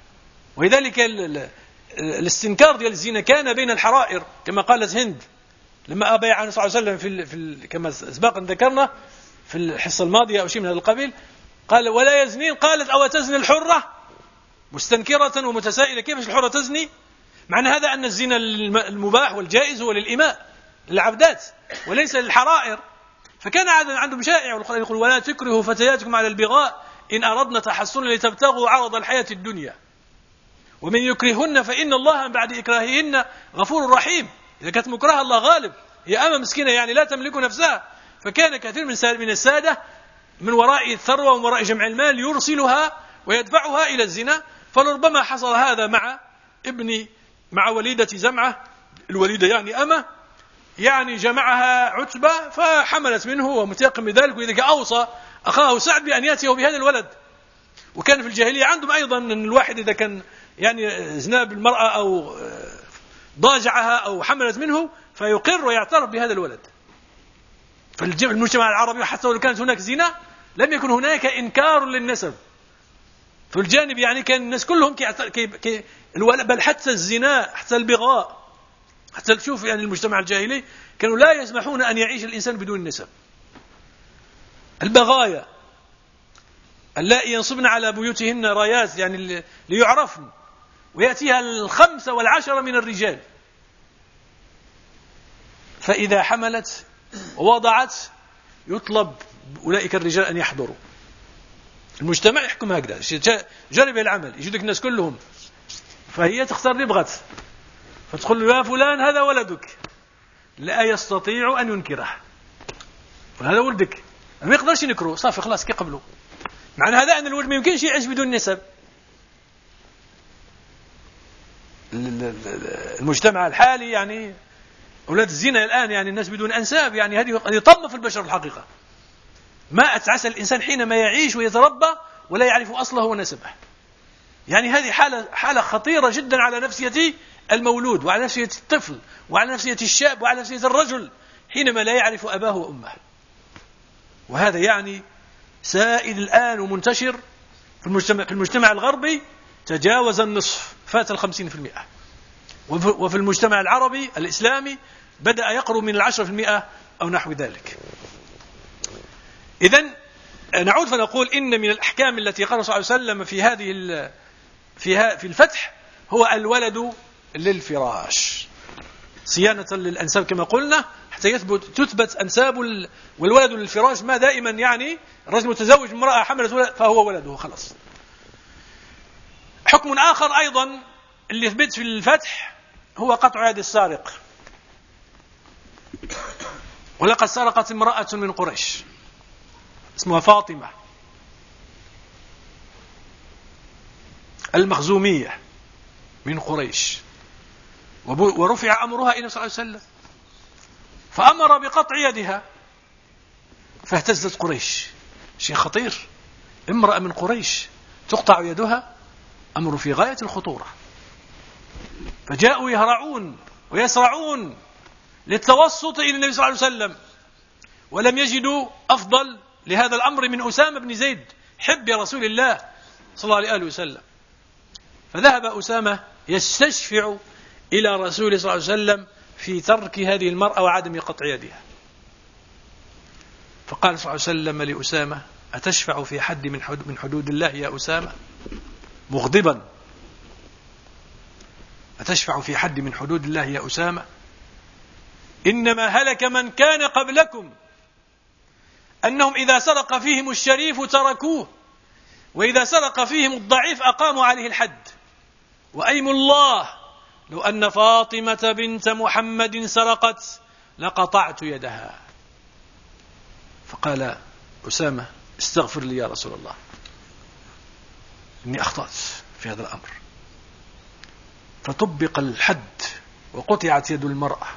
ولذلك الاستنكار ديال الزنا كان بين الحرائر كما قالت هند لما أبايع النبي صلى الله عليه وسلم في, في كما سبق ذكرنا في الحصة الماضية أو شيء من هذا القبيل، قال ولا يزنين، قالت أو تزني الحرة، مستنكرة ومتسائلة كيف الحرة تزني؟ معنى هذا أن الزنا المباح والجائز هو للإماء للعبدات وليس للحرائر. فكان عندهم شائع، والقرآن يقول ولا تكرهوا فتياتكم على البغاء إن أردنا تحصنا لتبتغوا عرض الحياة الدنيا ومن يكرهن فإن الله بعد إكراههن غفور رحيم. إذا كانت مكرهة الله غالب، هي أمة مسكينة يعني لا تملك نفسها. فكان كثير من السادة من وراء الثروة ومن وراء جمع المال يرسلها ويدفعها إلى الزنا. فلربما حصل هذا مع ابن مع وليدة زمعة، الوليدة يعني أمة، يعني جمعها عتبة فحملت منه ومتيقن بذلك، ولذلك أوصى أخاه سعد بأن يأتيه بهذا الولد. وكان في الجاهلية عندهم أيضا أن الواحد إذا كان يعني زنا بالمرأة أو ضاجعها أو حملت منه فيقر ويعترف بهذا الولد. فالمجتمع العربي حتى لو كانت هناك زنا لم يكن هناك إنكار للنسب في الجانب، يعني كان الناس كلهم كي كي بل حتى الزنا حتى البغاء حتى تشوف يعني المجتمع الجاهلي كانوا لا يسمحون أن يعيش الإنسان بدون نسب. البغايا اللائي ينصبن على بيوتهن رايات يعني ليعرفن، ويأتيها الخمسة والعشرة من الرجال، فإذا حملت ووضعت يطلب أولئك الرجال أن يحضروا. المجتمع يحكم هكذا، جرب العمل يجدك الناس كلهم، فهي تختار اللي بغت، فتقول له يا فلان هذا ولدك، لا يستطيع أن ينكره، هذا ولدك ما يقدرش ينكره، صافي خلاص كي قبله. معنى هذا أن الولد ما يمكنش يعيش بدون نسب. المجتمع الحالي يعني أولاد الزنا الآن يعني الناس بدون أنساب، يعني هذه هذه طمة في البشر الحقيقة. ما أتعسى الإنسان حينما يعيش ويتربى ولا يعرف أصله ونسبه. يعني هذه حالة حالة خطيرة جدا على نفسية المولود وعلى نفسية الطفل وعلى نفسية الشاب وعلى نفسية الرجل حينما لا يعرف أباه وأمه. وهذا يعني سائد الآن ومنتشر في المجتمع في المجتمع الغربي، تجاوز النصف، فات الخمسين في المئة، وفي المجتمع العربي الإسلامي بدأ يقرب من العشرة في المئة أو نحو ذلك. إذن نعود فنقول إن من الأحكام التي قال صلى الله عليه وسلم في هذه في في الفتح هو الولد للفراش، صيانة للأنساب كما قلنا حتى يثبت تثبت أنساب، والولد للفراش ما دائما يعني الرجل متزوج امرأة حملت ولد فهو ولده خلاص. حكم آخر أيضا اللي ثبت في الفتح هو قطع يد السارق. ولقد سرقت امرأة من قريش اسمها فاطمة المخزومية من قريش، ورفع أمرها إلى صلى الله عليه وسلم فأمر بقطع يدها، فاهتزت قريش. شيء خطير، امرأة من قريش تقطع يدها، أمر في غاية الخطورة. فجاءوا يهرعون ويسرعون للتوسط إلى النبي صلى الله عليه وسلم، ولم يجدوا أفضل لهذا الأمر من أسامة بن زيد حب رسول الله صلى الله عليه وسلم. فذهب أسامة يستشفع إلى رسول صلى الله عليه وسلم في ترك هذه المرأة وعدم قطع يدها. فقال صلى الله عليه وسلم لأسامة أتشفع في حد من حدود الله يا أسامة؟ مغضبا، أتشفع في حد من حدود الله يا أسامة؟ إنما هلك من كان قبلكم أنهم إذا سرق فيهم الشريف تركوه، وإذا سرق فيهم الضعيف أقاموا عليه الحد. وأيم الله لو أن فاطمة بنت محمد سرقت لقطعت يدها. فقال أسامة استغفر لي يا رسول الله، إني أخطأت في هذا الأمر. فطبق الحد وقطعت يد المرأة،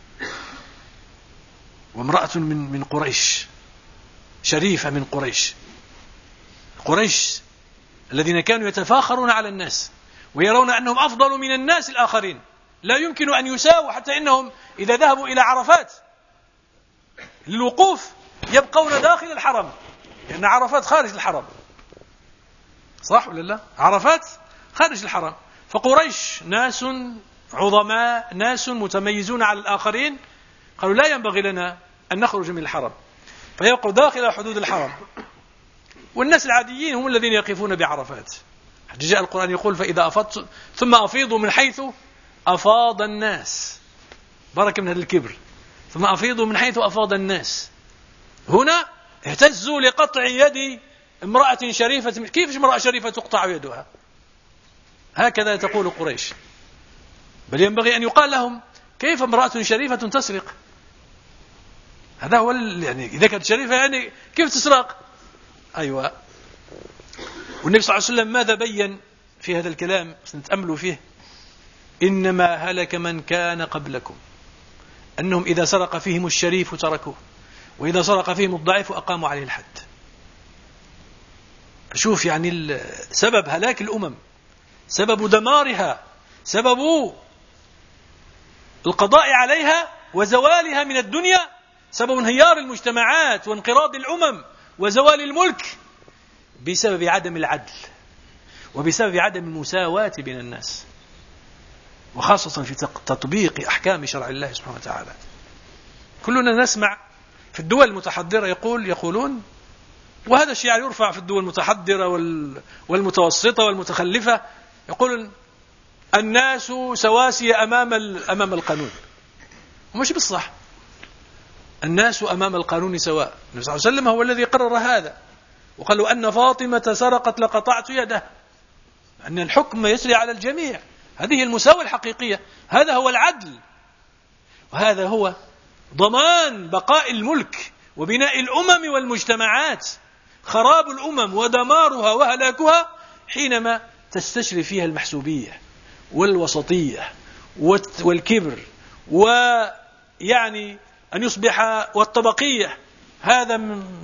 وامرأة من من قريش شريفة من قريش قريش الذين كانوا يتفاخرون على الناس ويرون أنهم أفضل من الناس الآخرين، لا يمكن أن يساووا، حتى إنهم إذا ذهبوا إلى عرفات للوقوف يبقون داخل الحرم، لأن يعني عرفات خارج الحرم، صح ولا لا؟ عرفات خارج الحرم، فقريش ناس عظماء، ناس متميزون على الآخرين، قالوا لا ينبغي لنا أن نخرج من الحرم، فيبقوا داخل حدود الحرم، والناس العاديين هم الذين يقفون بعرفات. جاء القرآن يقول فإذا أفضت ثم أفيضوا من حيث أفاض الناس، بركة من هذا الكبر، ثم أفيضوا من حيث أفاض الناس. هنا اهتزوا لقطع يد امرأة شريفة. كيف امرأة شريفة تقطع يدها؟ هكذا تقول قريش. بل ينبغي أن يقال لهم كيف امرأة شريفة تسرق؟ هذا هو يعني إذا كانت شريفة يعني كيف تسرق؟ أيوة. والنبي صلى الله عليه وسلم ماذا بين في هذا الكلام؟ سنتأملوا فيه. إنما هلك من كان قبلكم أنهم إذا سرق فيهم الشريف تركوه، وإذا سرق فيهم الضعيف أقاموا عليه الحد. شوف يعني سبب هلاك الأمم، سبب دمارها، سبب القضاء عليها وزوالها من الدنيا، سبب انهيار المجتمعات وانقراض الأمم وزوال الملك بسبب عدم العدل وبسبب عدم المساواة بين الناس، وخاصة في تطبيق أحكام شرع الله سبحانه وتعالى. كلنا نسمع في الدول المتحضرة يقول يقولون، وهذا الشيء يرفع في الدول المتحضرة والمتوسطة والمتخلفة، يقول الناس سواسية أمام أمام القانون. ومش بالصح، الناس أمام القانون سواء. النبي صلى الله عليه وسلم هو الذي قرر هذا، وقال له أن فاطمة سرقت لقطعت يده، أن الحكم يسري على الجميع. هذه المساواة الحقيقية، هذا هو العدل، وهذا هو ضمان بقاء الملك وبناء الأمم والمجتمعات. خراب الأمم ودمارها وهلاكها حينما تستشري فيها المحسوبية والوسطية والكبر، ويعني أن يصبح والطبقية، هذا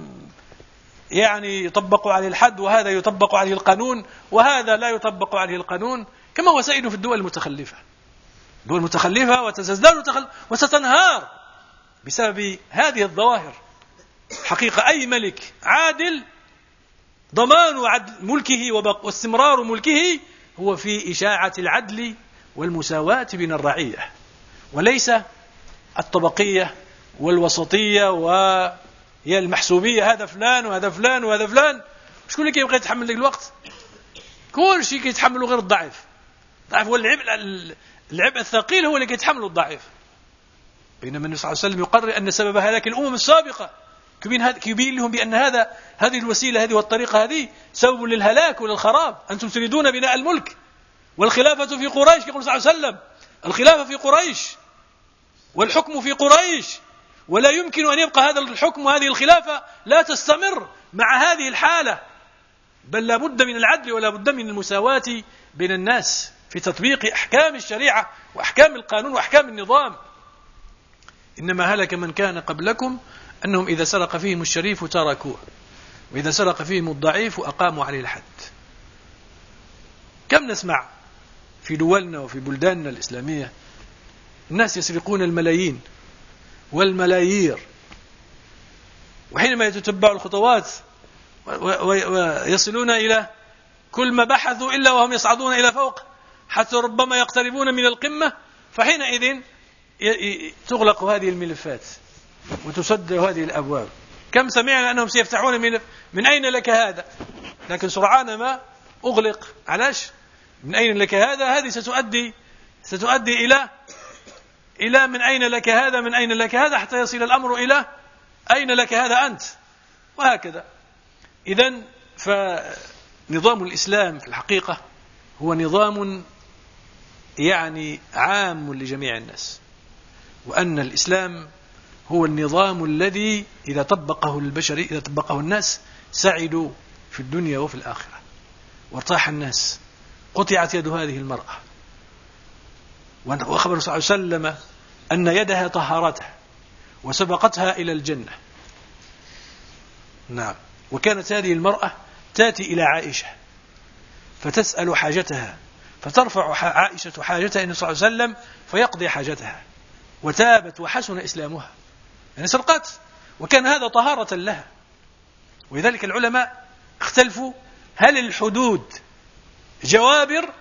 يعني يطبق عليه الحد وهذا يطبق عليه القانون وهذا لا يطبق عليه القانون، كما هو سائد في الدول المتخلفة. الدول المتخلفة وتزداد وستنهار بسبب هذه الظواهر. حقيقة أي ملك عادل ضمان عدل ملكه واستمرار ملكه هو في إشاعة العدل والمساواة بين الرعية، وليس الطبقية والوسطية وهي المحسوبية، هذا فلان وهذا فلان وهذا فلان. شكون اللي كيبغي يتحمل ذلك الوقت؟ كل شيء كيتحمله غير الضعيف. الضعيف هو العبء العبء الثقيل هو اللي كيتحمله الضعيف. بينما النبي صلى الله عليه وسلم يقرر أن سبب هلاك الأمم السابقة، كيبين لهم بأن هذا هذه الوسيلة هذه والطريقة هذه سبب للهلاك وللخراب. أنتم تريدون بناء الملك والخلافة في قريش، يقول صلى الله عليه وسلم الخلافة في قريش والحكم في قريش، ولا يمكن أن يبقى هذا الحكم وهذه الخلافة لا تستمر مع هذه الحالة، بل لا بد من العدل ولا بد من المساواة بين الناس في تطبيق أحكام الشريعة وأحكام القانون وأحكام النظام. إنما هلك من كان قبلكم أنهم إذا سرق فيهم الشريف تركوه، وإذا سرق فيهم الضعيف أقاموا عليه الحد. كم نسمع في دولنا وفي بلداننا الإسلامية الناس يسرقون الملايين والملايير، وحينما يتتبعوا الخطوات ويصلون إلى كل ما بحثوا إلا وهم يصعدون إلى فوق حتى ربما يقتربون من القمة، فحينئذ تغلق هذه الملفات وتسد هذه الأبواب. كم سمعنا أنهم سيفتحون ملف، من أين لك هذا؟ لكن سرعان ما أغلق. علاش؟ من أين لك هذا؟ هذه ستؤدي ستؤدي إلى إلى من أين لك هذا، من أين لك هذا، حتى يصل الأمر إلى أين لك هذا أنت، وهكذا. إذن فنظام الإسلام في الحقيقة هو نظام يعني عام لجميع الناس، وأن الإسلام هو النظام الذي إذا طبقه البشر إذا طبقه الناس سعدوا في الدنيا وفي الآخرة وارتاح الناس. قطعت يد هذه المرأة، وأخبر صلى الله عليه وسلم أن يدها طهرتها وسبقتها إلى الجنة. نعم. وكانت هذه المرأة تأتي إلى عائشة فتسأل حاجتها، فترفع عائشة حاجتها إلى صلى الله عليه وسلم فيقضي حاجتها، وتابت وحسن إسلامها، يعني سرقت وكان هذا طهارة لها. ولذلك العلماء اختلفوا هل الحدود جوابر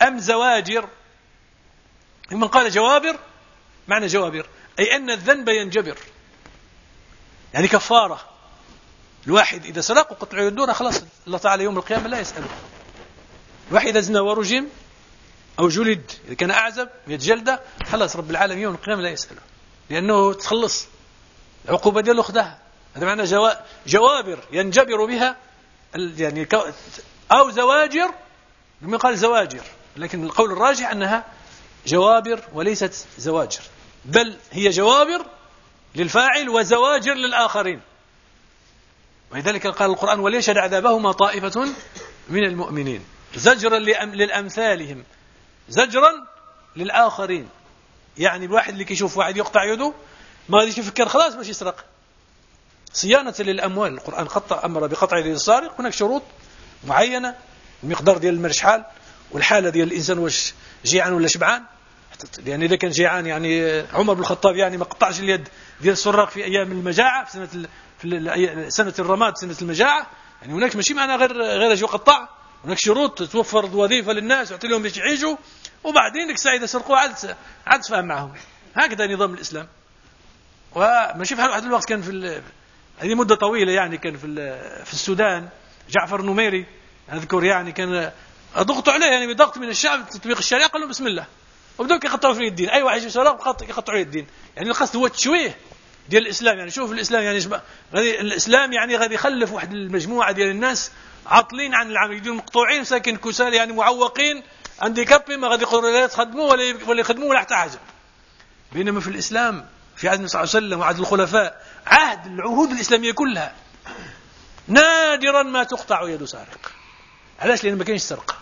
أم زواجر. من قال جوابر معنى جوابر أي أن الذنب ينجبر، يعني كفارة. الواحد إذا سرق وقطع يدونه خلاص الله تعالى يوم القيامة لا يسأله. الواحد إذا زنى ورجم أو جلد إذا كان أعزب يتجلد خلاص رب العالمين يوم القيامة لا يسأله، لأنه تخلص العقوبة دياله أخذها. هذا معنى جوا... جوابر ينجبر بها يعني ك... أو زواجر. من قال زواجر، لكن القول الراجح أنها جوابر وليست زواجر، بل هي جوابر للفاعل وزواجر للآخرين. ولذلك قال القرآن وليشهد عذابهما طائفة من المؤمنين زجرا للأمثالهم زجرا للآخرين. يعني الواحد اللي كيشوف واحد يقطع يده ما غاديش يفكر خلاص باش يسرق. صيانة للأموال، القرآن قطع أمر بقطع يد السارق. هناك شروط معينة، المقدار ديال المرشحال والحالة ديال الإنسان واش جيعان ولا شبعان. يعني إذا كان جيعان يعني عمر بن الخطاب يعني ما قطعش اليد ديال السراق في أيام المجاعة، في سنة في سنة الرماد، سنة المجاعة. يعني هناك ماشي معنى غير غير يجي يقطع، هناك شروط توفر وظيفة للناس ويعطي لهم باش يعيشوا، وبعدين ديك الساعة إذا سرقوا عاد عاد تفاهم معهم. هكذا نظام الإسلام. وماشي بحال واحد الوقت كان في هذه مدة طويلة يعني كان في في السودان جعفر النميري أذكر يعني كان ضغطوا عليه يعني بضغط من الشعب تطبيق الشريعة، قالوا بسم الله وبداوا يقطعوا في الدين. أي واحد يسرق يقطعوا الدين. يعني القصد هو التشويه ديال الإسلام. يعني شوف الإسلام يعني غادي الإسلام يعني غادي يخلف واحد المجموعة ديال الناس عاطلين عن العمل، يديروا مقطوعين ساكن كسالى يعني معوقين عندي كابي ما غادي يقدروا لا يخدموا ولا ولا يخدموا ولا حتى حاجة. بينما في الإسلام في عهد النبي صلى الله عليه وسلم وعهد الخلفاء عهد العهود الإسلامية كلها نادرا ما تقطع يد سارق. علاش؟ لأن ما كاينش سرقة.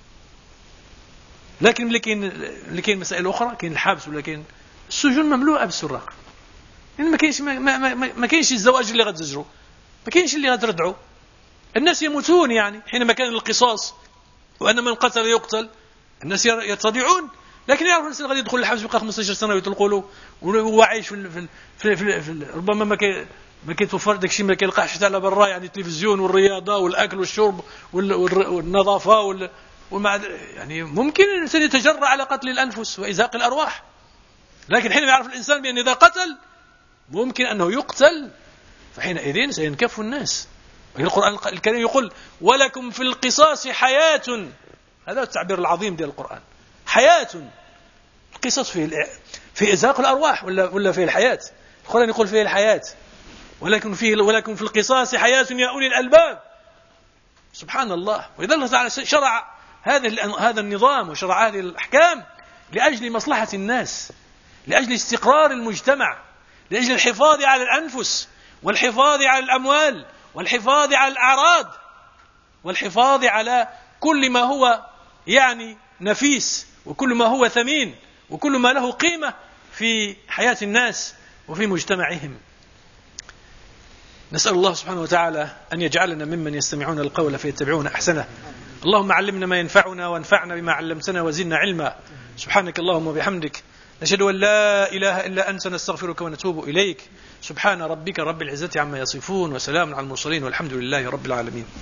لكن اللي كاين اللي كاين مسائل أخرى، كاين الحبس ولا كاين السجون مملوءة بالسراق. يعني ما كاينش ما, ما, ما, ما كاينش الزواج اللي غتزجروا، ما كاينش اللي غتردعوا. الناس يموتون يعني حينما كان القصاص وأن من قتل يقتل، الناس يتضيعون. لكن يعرف الإنسان غادي يدخل الحبس يبقى خمسة عشر سنة ويطلقوا له وهو عايش في, في, في, في, في ربما ما كي ما كيتوفر داك الشيء ما كيلقاش حتى على برا، يعني التلفزيون والرياضة والأكل والشرب والنظافة وال ومع يعني ممكن الإنسان يتجرأ على قتل الأنفس وإزهاق الأرواح. لكن حينما يعرف الإنسان بأن إذا قتل ممكن أنه يقتل فحينئذ سينكف الناس. القرآن الكريم يقول ولكم في القصاص حياة. هذا التعبير العظيم ديال القرآن، حياة. القصاص فيه في إزهاق الأرواح ولا ولا فيه الحياة. القرآن يقول فيه الحياة ولكن فيه ولكم في القصاص حياة يا أولي الألباب. سبحان الله. وإذا الله تعالى شرع هذا هذا النظام وشرع هذه الأحكام لأجل مصلحة الناس، لأجل استقرار المجتمع، لأجل الحفاظ على الأنفس والحفاظ على الأموال والحفاظ على الأعراض والحفاظ على كل ما هو يعني نفيس وكل ما هو ثمين وكل ما له قيمة في حياة الناس وفي مجتمعهم. نسأل الله سبحانه وتعالى أن يجعلنا ممن يستمعون القول فيتبعون أحسنه. اللهم علمنا ما ينفعنا وانفعنا بما علمتنا وزدنا علما. سبحانك اللهم وبحمدك نشهد أن لا إله إلا أنت نستغفرك ونتوب إليك. سبحان ربك رب العزة عما يصفون وسلام على المرسلين والحمد لله رب العالمين.